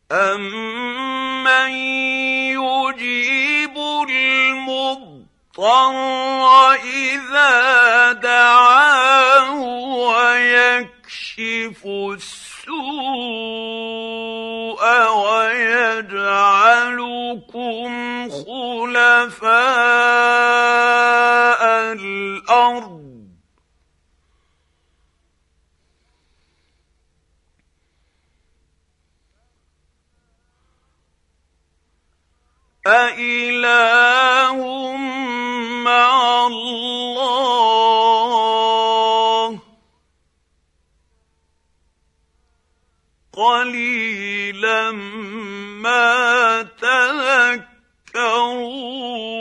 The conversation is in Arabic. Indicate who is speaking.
Speaker 1: أَمَّن يُجِيبُ الْمُضْطَرَّ إِذَا دَعَاهُ وَيَكْشِفُ السُّوءَ وَيَجْعَلُكُمْ خُلَفَاءَ الْأَرْضِ أَإِلَٰهٌ مَّعَ اللَّهِ ۚ قَلِيلًا مَّا تَذَكَّرُونَ